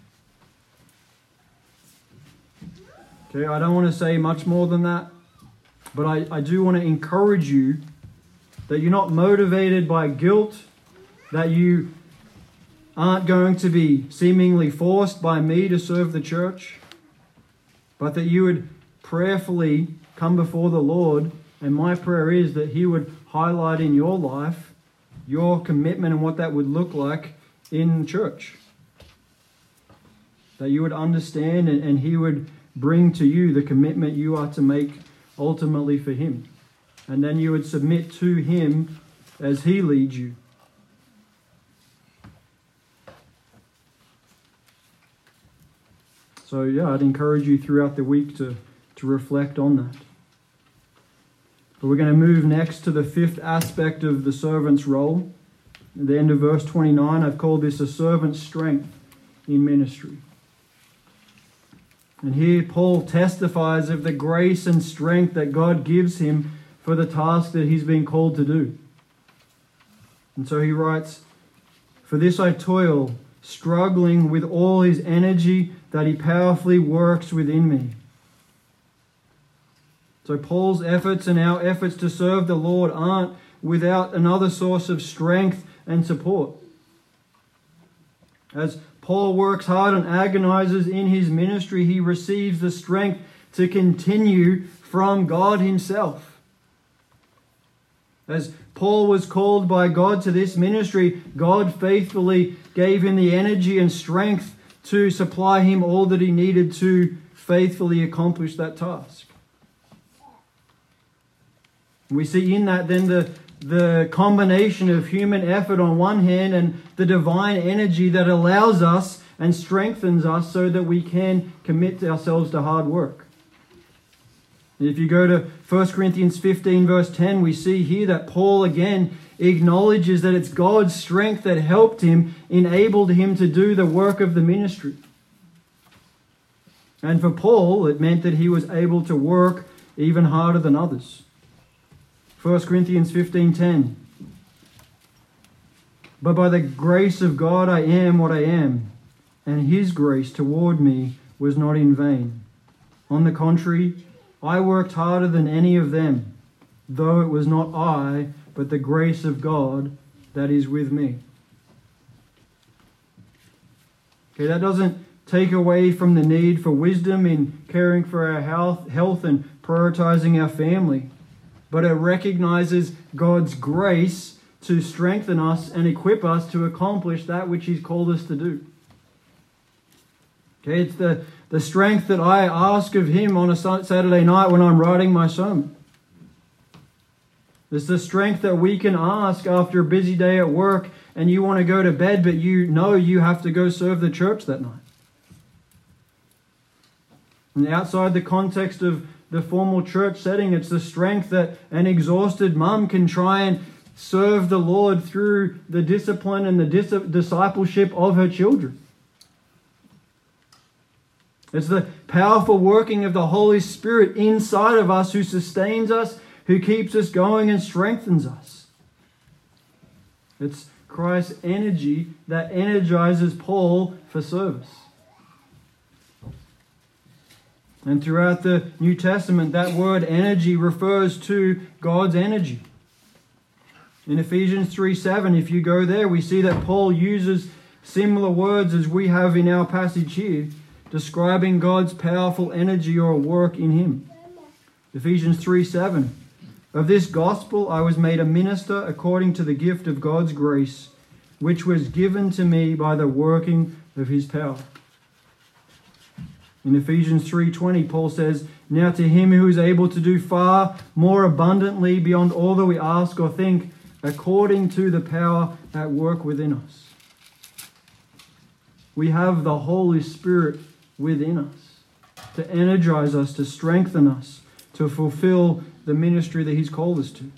Okay, I don't want to say much more than that, but I do want to encourage you that you're not motivated by guilt, that you aren't going to be seemingly forced by me to serve the church, but that you would prayerfully come before the Lord, and my prayer is that He would highlight in your life your commitment and what that would look like in church. That you would understand and He would bring to you the commitment you are to make ultimately for Him. And then you would submit to Him as He leads you. So yeah, I'd encourage you throughout the week to reflect on that. But we're going to move next to the fifth aspect of the servant's role. At the end of verse 29, I've called this a servant's strength in ministry. And here Paul testifies of the grace and strength that God gives him for the task that he's been called to do. And so he writes, "For this I toil, struggling with all His energy that He powerfully works within me." So Paul's efforts and our efforts to serve the Lord aren't without another source of strength and support. As Paul works hard and agonizes in his ministry, he receives the strength to continue from God Himself. As Paul was called by God to this ministry, God faithfully gave him the energy and strength to supply him all that he needed to faithfully accomplish that task. We see in that then the combination of human effort on one hand and the divine energy that allows us and strengthens us so that we can commit ourselves to hard work. And if you go to 1 Corinthians 15 verse 10, we see here that Paul again acknowledges that it's God's strength that helped him, enabled him to do the work of the ministry. And for Paul, it meant that he was able to work even harder than others. 1 Corinthians 15:10, But by the grace of God I am what I am, and his grace toward me was not in vain. On the contrary, I worked harder than any of them, though it was not I, but the grace of God that is with me. Okay, that doesn't take away from the need for wisdom in caring for our health and prioritizing our family, but it recognizes God's grace to strengthen us and equip us to accomplish that which he's called us to do. Okay, it's the strength that I ask of him on a Saturday night when I'm writing my sermon. It's the strength that we can ask after a busy day at work and you want to go to bed, but you know you have to go serve the church that night. And outside the context of the formal church setting, it's the strength that an exhausted mum can try and serve the Lord through the discipline and the discipleship of her children. It's the powerful working of the Holy Spirit inside of us who sustains us, who keeps us going and strengthens us. It's Christ's energy that energizes Paul for service. And throughout the New Testament, that word energy refers to God's energy. In Ephesians 3:7, if you go there, we see that Paul uses similar words as we have in our passage here, describing God's powerful energy or work in him. Ephesians 3:7, of this gospel I was made a minister according to the gift of God's grace, which was given to me by the working of his power. In Ephesians 3:20, Paul says, now to him who is able to do far more abundantly beyond all that we ask or think, according to the power at work within us. We have the Holy Spirit within us to energize us, to strengthen us, to fulfill the ministry that he's called us to.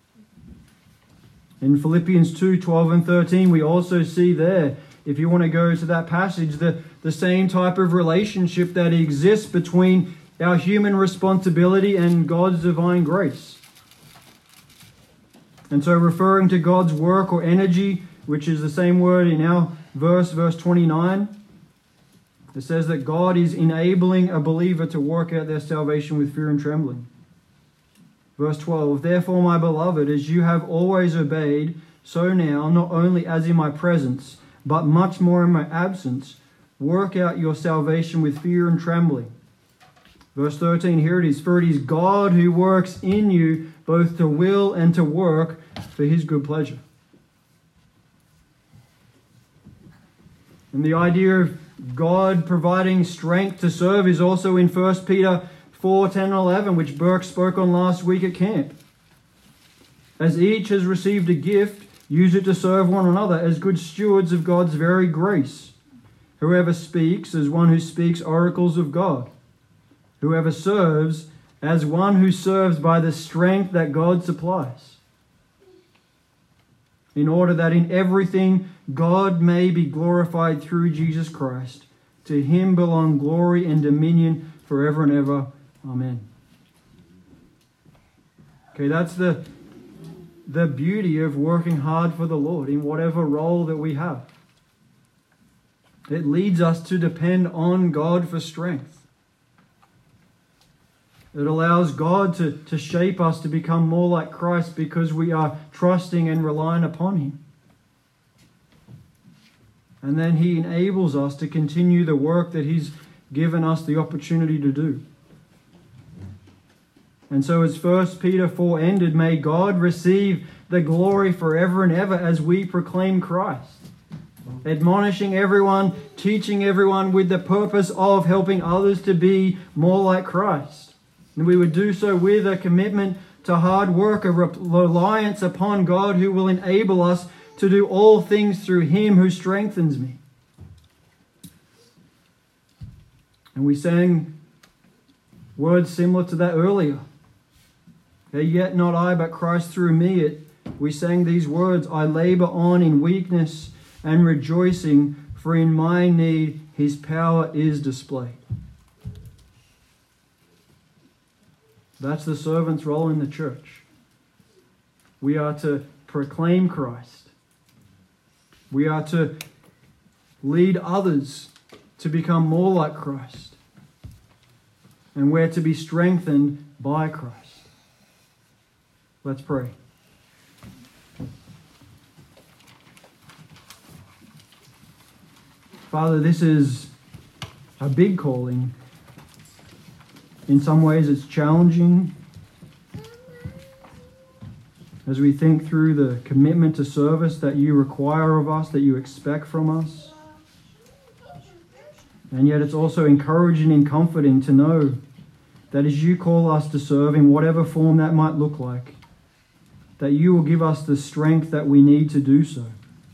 In Philippians 2:12 and 13, we also see there, if you want to go to that passage, the same type of relationship that exists between our human responsibility and God's divine grace. And so referring to God's work or energy, which is the same word in our verse 29, it says that God is enabling a believer to work out their salvation with fear and trembling. Verse 12, therefore, my beloved, as you have always obeyed, so now, not only as in my presence, but much more in my absence, work out your salvation with fear and trembling. Verse 13, here it is, for it is God who works in you both to will and to work for his good pleasure. And the idea of God providing strength to serve is also in 1 Peter 4:10 and 11, which Burke spoke on last week at camp. As each has received a gift, use it to serve one another as good stewards of God's very grace. Whoever speaks as one who speaks oracles of God. Whoever serves as one who serves by the strength that God supplies, in order that in everything God may be glorified through Jesus Christ. To him belong glory and dominion forever and ever. Amen. Okay, that's the beauty of working hard for the Lord in whatever role that we have. It leads us to depend on God for strength. It allows God to shape us to become more like Christ because we are trusting and relying upon him. And then he enables us to continue the work that he's given us the opportunity to do. And so as 1 Peter 4 ended, may God receive the glory forever and ever as we proclaim Christ, admonishing everyone, teaching everyone with the purpose of helping others to be more like Christ. And we would do so with a commitment to hard work, a reliance upon God who will enable us to do all things through him who strengthens me. And we sang words similar to that earlier. Yet not I, but Christ through me. We sang these words, I labor on in weakness and rejoicing, for in my need his power is displayed. That's the servant's role in the church. We are to proclaim Christ, We are to lead others to become more like Christ. And we're to be strengthened by Christ. Let's pray. Father, this is a big calling. In some ways it's challenging as we think through the commitment to service that you require of us, that you expect from us. And yet it's also encouraging and comforting to know that as you call us to serve in whatever form that might look like, that you will give us the strength that we need to do so.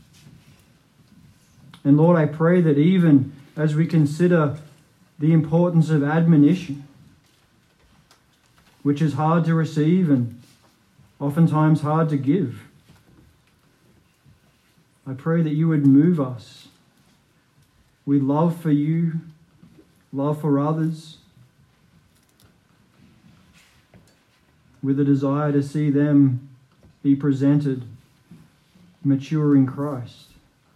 And Lord, I pray that even as we consider the importance of admonition, which is hard to receive and oftentimes hard to give, I pray that you would move us with love for you, love for others, with a desire to see them be presented mature in Christ.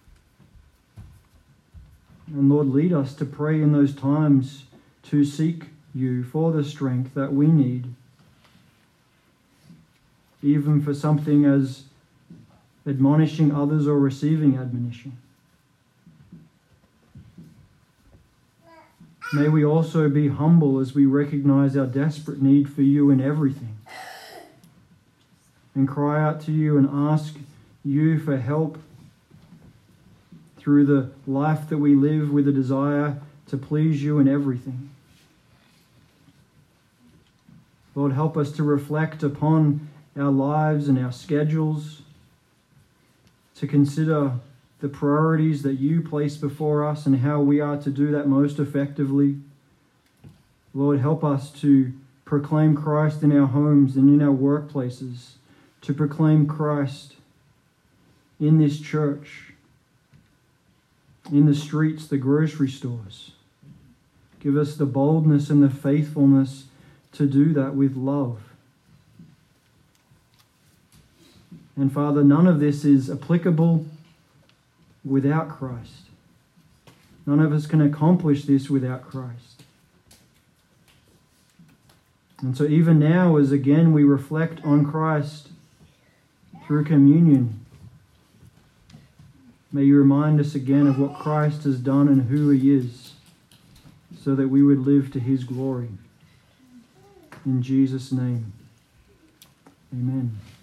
And Lord, lead us to pray in those times to seek you for the strength that we need, even for something as admonishing others or receiving admonition. May we also be humble as we recognize our desperate need for you in everything, and cry out to you and ask you for help through the life that we live with a desire to please you in everything. Lord, help us to reflect upon our lives and our schedules, to consider the priorities that you place before us and how we are to do that most effectively. Lord, help us to proclaim Christ in our homes and in our workplaces, to proclaim Christ in this church, in the streets, the grocery stores. Give us the boldness and the faithfulness to do that with love. And Father, none of this is applicable without Christ. None of us can accomplish this without Christ. And so even now, as again we reflect on Christ through communion, may you remind us again of what Christ has done and who he is, so that we would live to his glory. In Jesus' name, amen.